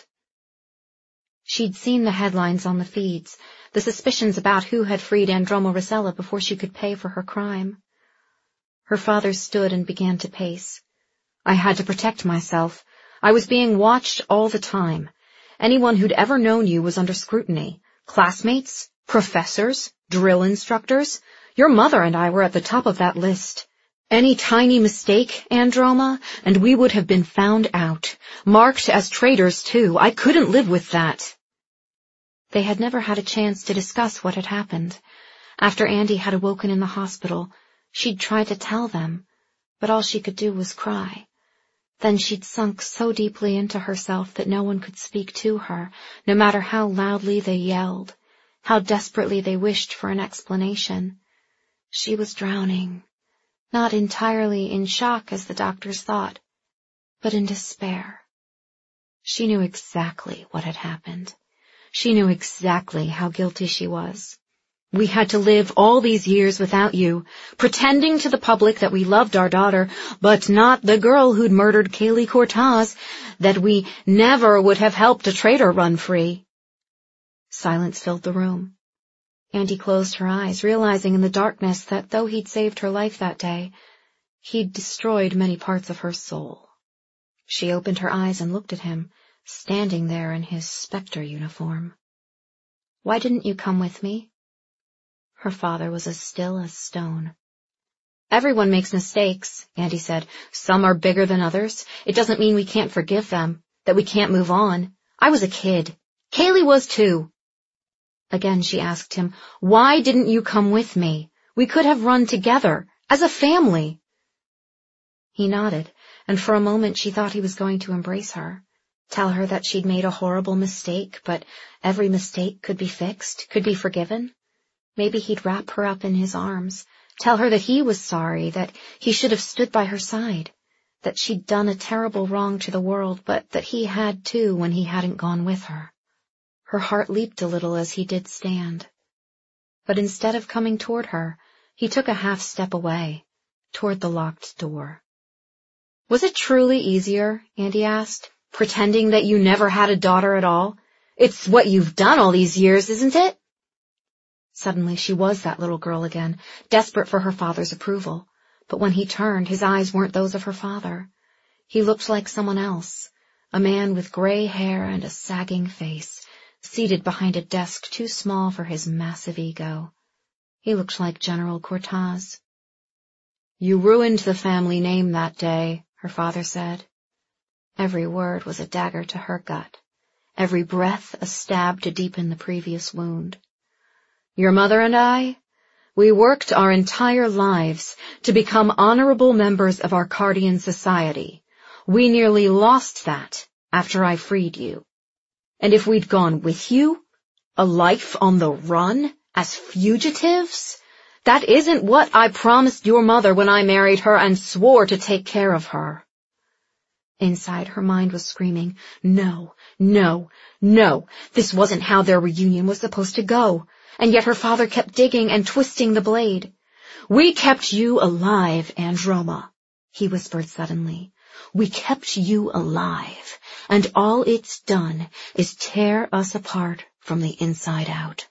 She'd seen the headlines on the feeds, the suspicions about who had freed Androma Rosella before she could pay for her crime. Her father stood and began to pace. "I had to protect myself. I was being watched all the time. Anyone who'd ever known you was under scrutiny. Classmates, professors, drill instructors. Your mother and I were at the top of that list. Any tiny mistake, Androma, and we would have been found out. Marked as traitors, too. I couldn't live with that." They had never had a chance to discuss what had happened. After Andy had awoken in the hospital, she'd tried to tell them, but all she could do was cry. Then she'd sunk so deeply into herself that no one could speak to her, no matter how loudly they yelled, how desperately they wished for an explanation. She was drowning, not entirely in shock as the doctors thought, but in despair. She knew exactly what had happened. She knew exactly how guilty she was. "We had to live all these years without you, pretending to the public that we loved our daughter, but not the girl who'd murdered Kaylee Cortaz, that we never would have helped a traitor run free." Silence filled the room. Andy closed her eyes, realizing in the darkness that though he'd saved her life that day, He'd destroyed many parts of her soul. She opened her eyes and looked at him, standing there in his spectre uniform. "Why didn't you come with me?" Her father was as still as stone. "Everyone makes mistakes," Andy said. "Some are bigger than others. It doesn't mean we can't forgive them, that we can't move on. I was a kid. Kaylee was too." Again she asked him, "Why didn't you come with me? We could have run together, as a family." He nodded, and for a moment she thought he was going to embrace her, tell her that she'd made a horrible mistake, but every mistake could be fixed, could be forgiven. Maybe he'd wrap her up in his arms, tell her that he was sorry, that he should have stood by her side, that she'd done a terrible wrong to the world, but that he had too when he hadn't gone with her. Her heart leaped a little as he did stand. But instead of coming toward her, he took a half step away, toward the locked door. "Was it truly easier," Andy asked, "pretending that you never had a daughter at all? It's what you've done all these years, isn't it?" Suddenly she was that little girl again, desperate for her father's approval. But when he turned, his eyes weren't those of her father. He looked like someone else, a man with gray hair and a sagging face, seated behind a desk too small for his massive ego. He looked like General Cortaz. "You ruined the family name that day," her father said. Every word was a dagger to her gut, every breath a stab to deepen the previous wound. "Your mother and I, we worked our entire lives to become honorable members of our Cardian society. We nearly lost that after I freed you. And if we'd gone with you, a life on the run, as fugitives, that isn't what I promised your mother when I married her and swore to take care of her." Inside, her mind was screaming, no, no, no, this wasn't how their reunion was supposed to go. And yet her father kept digging and twisting the blade. "We kept you alive, Androma," he whispered suddenly. "We kept you alive, and all it's done is tear us apart from the inside out."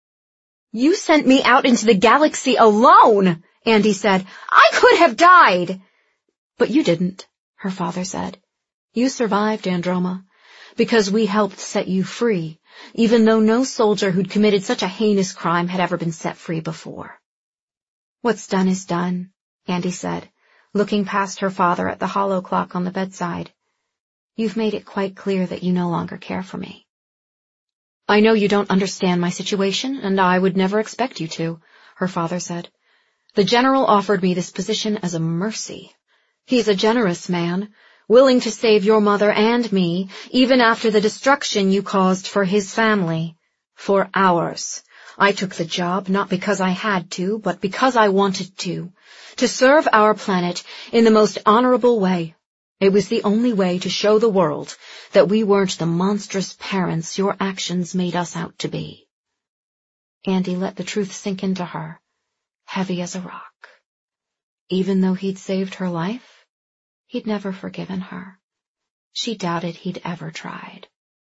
"You sent me out into the galaxy alone," Andy said. "I could have died." "But you didn't," her father said. "You survived, Androma, because we helped set you free, even though no soldier who'd committed such a heinous crime had ever been set free before." "What's done is done," Andy said, looking past her father at the hollow clock on the bedside. "You've made it quite clear that you no longer care for me." "I know you don't understand my situation, and I would never expect you to," her father said. "The general offered me this position as a mercy. He's a generous man, willing to save your mother and me, even after the destruction you caused for his family. For ours. I took the job not because I had to, but because I wanted to, to serve our planet in the most honorable way. It was the only way to show the world that we weren't the monstrous parents your actions made us out to be." Andy let the truth sink into her, heavy as a rock. Even though he'd saved her life, he'd never forgiven her. She doubted he'd ever tried.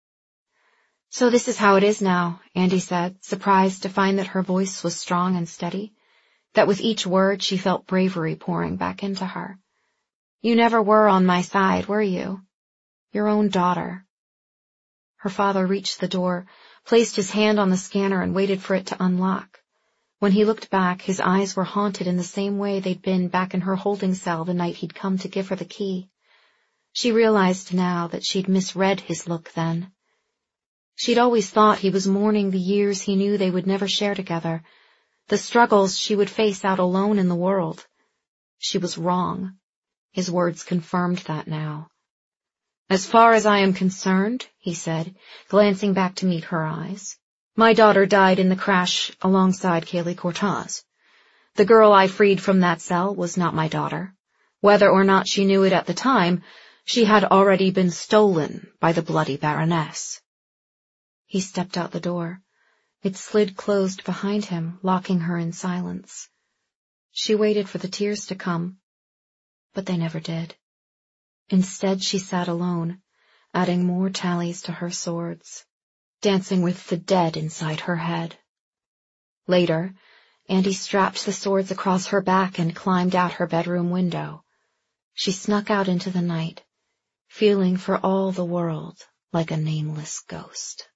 "So this is how it is now," Andy said, surprised to find that her voice was strong and steady, that with each word she felt bravery pouring back into her. "You never were on my side, were you? Your own daughter." Her father reached the door, placed his hand on the scanner and waited for it to unlock. When he looked back, his eyes were haunted in the same way they'd been back in her holding cell the night he'd come to give her the key. She realized now that she'd misread his look then. She'd always thought he was mourning the years he knew they would never share together, the struggles she would face out alone in the world. She was wrong. His words confirmed that now. "As far as I am concerned," he said, glancing back to meet her eyes, "my daughter died in the crash alongside Kaylee Cortaz. The girl I freed from that cell was not my daughter. Whether or not she knew it at the time, she had already been stolen by the bloody Baroness." He stepped out the door. It slid closed behind him, locking her in silence. She waited for the tears to come, but they never did. Instead, she sat alone, adding more tallies to her swords, dancing with the dead inside her head. Later, Andy strapped the swords across her back and climbed out her bedroom window. She snuck out into the night, feeling for all the world like a nameless ghost.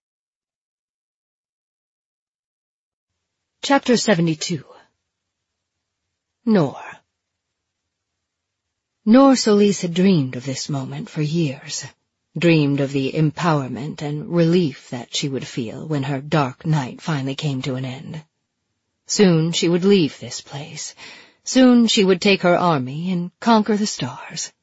Chapter seventy-two. Noor. Noor Solis had dreamed of this moment for years, dreamed of the empowerment and relief that she would feel when her dark night finally came to an end. Soon she would leave this place. Soon she would take her army and conquer the stars.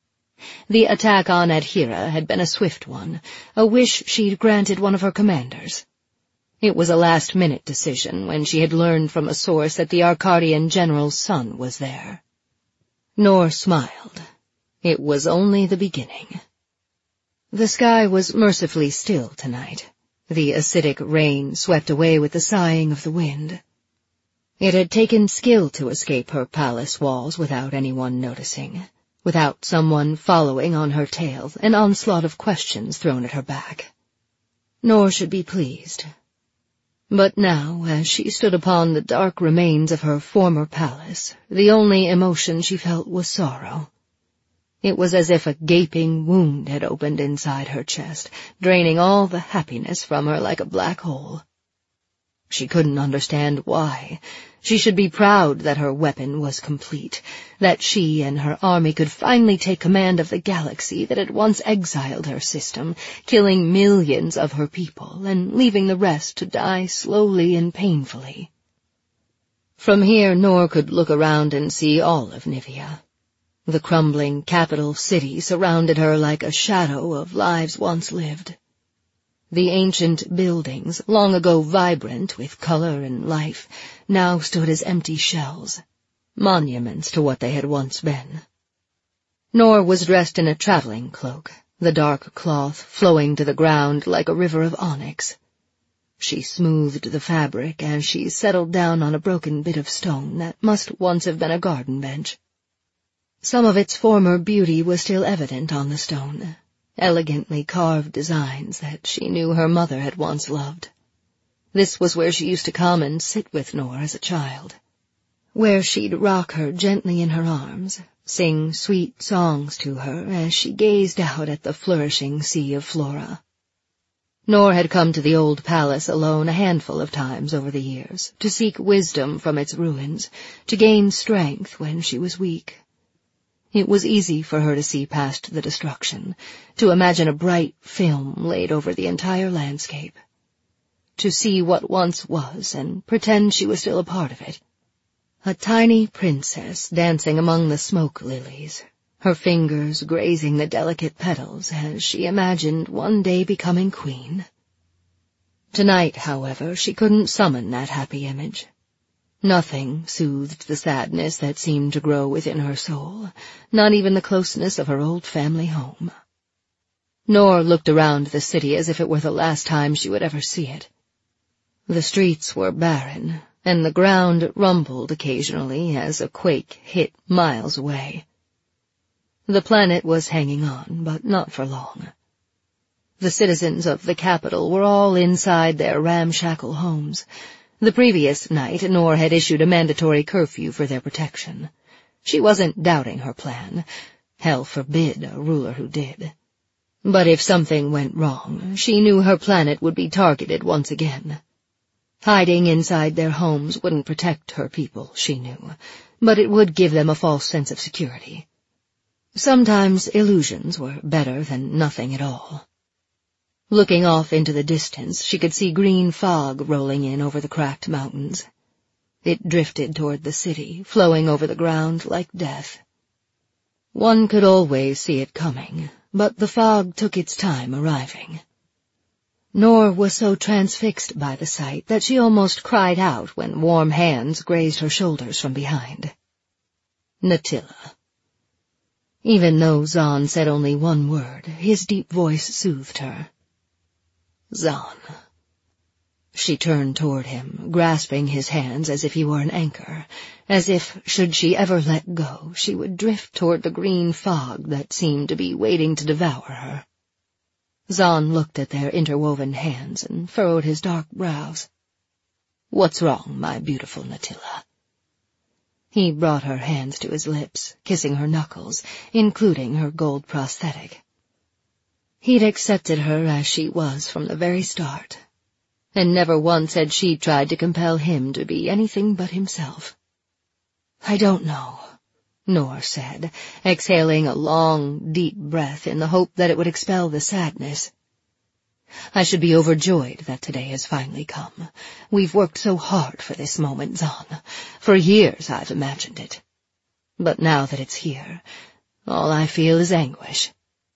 The attack on Adhira had been a swift one, a wish she'd granted one of her commanders. It was a last-minute decision when she had learned from a source that the Arcadian general's son was there. Noor smiled. It was only the beginning. The sky was mercifully still tonight. The acidic rain swept away with the sighing of the wind. It had taken skill to escape her palace walls without anyone noticing, without someone following on her tail, an onslaught of questions thrown at her back. Noor should be pleased. But now, as she stood upon the dark remains of her former palace, the only emotion she felt was sorrow. It was as if a gaping wound had opened inside her chest, draining all the happiness from her like a black hole. She couldn't understand why. She should be proud that her weapon was complete, that she and her army could finally take command of the galaxy that had once exiled her system, killing millions of her people and leaving the rest to die slowly and painfully. From here Noor could look around and see all of Nivea. The crumbling capital city surrounded her like a shadow of lives once lived. The ancient buildings, long ago vibrant with color and life, now stood as empty shells, monuments to what they had once been. Noor was dressed in a traveling cloak, the dark cloth flowing to the ground like a river of onyx. She smoothed the fabric as she settled down on a broken bit of stone that must once have been a garden bench. Some of its former beauty was still evident on the stone, elegantly carved designs that she knew her mother had once loved. This was where she used to come and sit with Noor as a child, where she'd rock her gently in her arms, sing sweet songs to her as she gazed out at the flourishing sea of Flora. Noor had come to the old palace alone a handful of times over the years, to seek wisdom from its ruins, to gain strength when she was weak. It was easy for her to see past the destruction, to imagine a bright film laid over the entire landscape, to see what once was and pretend she was still a part of it. A tiny princess dancing among the smoke lilies, her fingers grazing the delicate petals as she imagined one day becoming queen. Tonight, however, she couldn't summon that happy image. Nothing soothed the sadness that seemed to grow within her soul, not even the closeness of her old family home. Noor looked around the city as if it were the last time she would ever see it. The streets were barren, and the ground rumbled occasionally as a quake hit miles away. The planet was hanging on, but not for long. The citizens of the capital were all inside their ramshackle homes. The previous night, Noor had issued a mandatory curfew for their protection. She wasn't doubting her plan. Hell forbid a ruler who did. But if something went wrong, she knew her planet would be targeted once again. Hiding inside their homes wouldn't protect her people, she knew, but it would give them a false sense of security. Sometimes illusions were better than nothing at all. Looking off into the distance, she could see green fog rolling in over the cracked mountains. It drifted toward the city, flowing over the ground like death. One could always see it coming, but the fog took its time arriving. Noor was so transfixed by the sight that she almost cried out when warm hands grazed her shoulders from behind. Natilla. Even though Zahn said only one word, his deep voice soothed her. Zahn. She turned toward him, grasping his hands as if he were an anchor, as if, should she ever let go, she would drift toward the green fog that seemed to be waiting to devour her. Zahn looked at their interwoven hands and furrowed his dark brows. What's wrong, my beautiful Natilla?" He brought her hands to his lips, kissing her knuckles, including her gold prosthetic. He'd accepted her as she was from the very start, and never once had she tried to compel him to be anything but himself. "I don't know," Nor said, exhaling a long, deep breath in the hope that it would expel the sadness. "I should be overjoyed that today has finally come. We've worked so hard for this moment, Zaan. For years I've imagined it. But now that it's here, all I feel is anguish."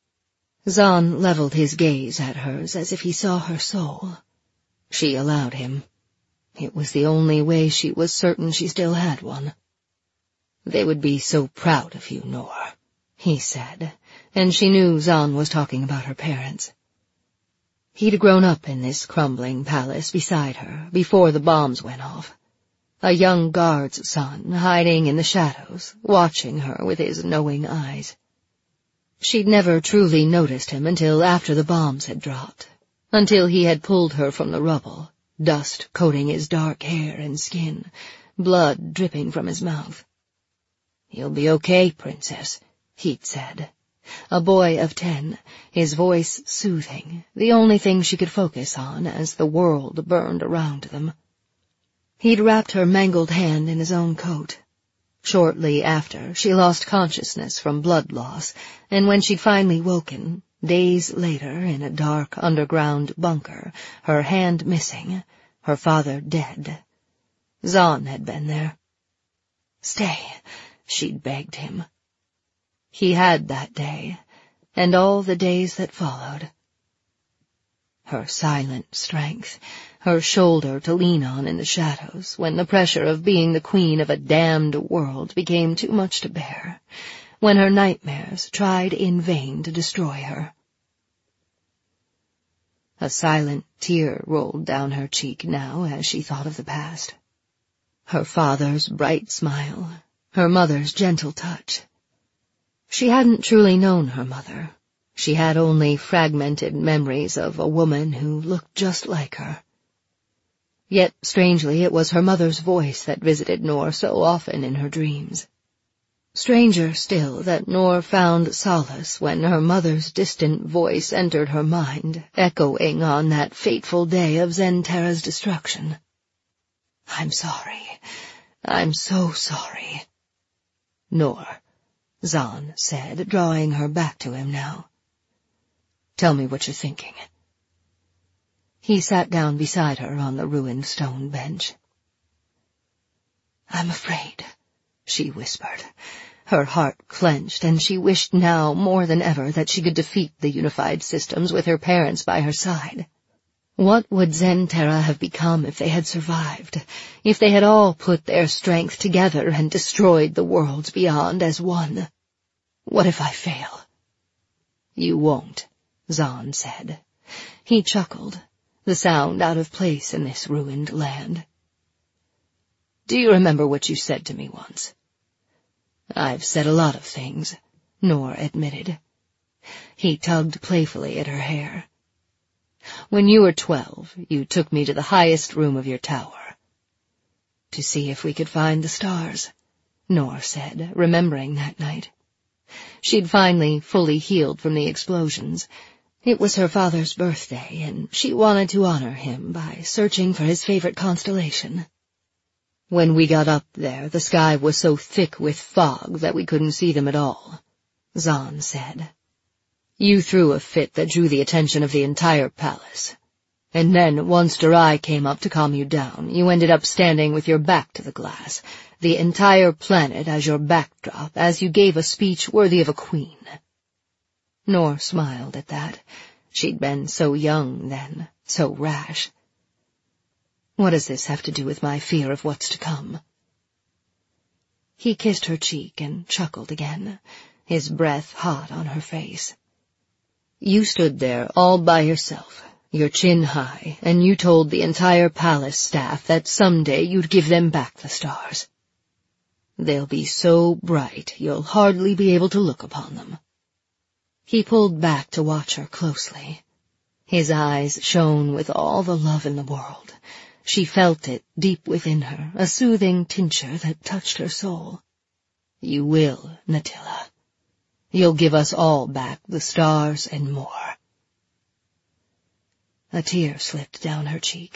Zaan leveled his gaze at hers as if he saw her soul. She allowed him. It was the only way she was certain she still had one. "They would be so proud of you, Noor," he said, and she knew Zaan was talking about her parents. He'd grown up in this crumbling palace beside her before the bombs went off. A young guard's son, hiding in the shadows, watching her with his knowing eyes. She'd never truly noticed him until after the bombs had dropped, until he had pulled her from the rubble, dust coating his dark hair and skin, blood dripping from his mouth. "You'll be okay, Princess," he'd said. A boy of ten, his voice soothing, the only thing she could focus on as the world burned around them. He'd wrapped her mangled hand in his own coat. Shortly after, she lost consciousness from blood loss, and when she'd finally woken, days later in a dark underground bunker, her hand missing, her father dead, Zaan had been there. "Stay," she'd begged him. He had that day, and all the days that followed. Her silent strength, her shoulder to lean on in the shadows when the pressure of being the queen of a damned world became too much to bear, when her nightmares tried in vain to destroy her. A silent tear rolled down her cheek now as she thought of the past. Her father's bright smile, her mother's gentle touch. She hadn't truly known her mother. She had only fragmented memories of a woman who looked just like her. Yet, strangely, it was her mother's voice that visited Noor so often in her dreams. Stranger still that Noor found solace when her mother's distant voice entered her mind, echoing on that fateful day of Zen-Terra's destruction. "I'm sorry. I'm so sorry." "Noor," Zaan said, drawing her back to him now. "Tell me what you're thinking." He sat down beside her on the ruined stone bench. "I'm afraid," she whispered. Her heart clenched, and she wished now more than ever that she could defeat the unified systems with her parents by her side. What would Zen-Terra have become if they had survived, if they had all put their strength together and destroyed the worlds beyond as one? "What if I fail?" "You won't," Zaan said. He chuckled, the sound out of place in this ruined land. "Do you remember what you said to me once?" "I've said a lot of things," Noor admitted. He tugged playfully at her hair. "When you were twelve, you took me to the highest room of your tower." "To see if we could find the stars," Noor said, remembering that night. She'd finally fully healed from the explosions. It was her father's birthday, and she wanted to honor him by searching for his favorite constellation. "When we got up there, the sky was so thick with fog that we couldn't see them at all," Zaan said. "You threw a fit that drew the attention of the entire palace. And then, once Durai came up to calm you down, you ended up standing with your back to the glass, the entire planet as your backdrop, as you gave a speech worthy of a queen." Noor smiled at that. She'd been so young then, so rash. "What does this have to do with my fear of what's to come?" He kissed her cheek and chuckled again, his breath hot on her face. "You stood there all by yourself, your chin high, and you told the entire palace staff that someday you'd give them back the stars. They'll be so bright you'll hardly be able to look upon them." He pulled back to watch her closely. His eyes shone with all the love in the world. She felt it deep within her, a soothing tincture that touched her soul. You will, Natilla. You'll give us all back the stars and more. A tear slipped down her cheek.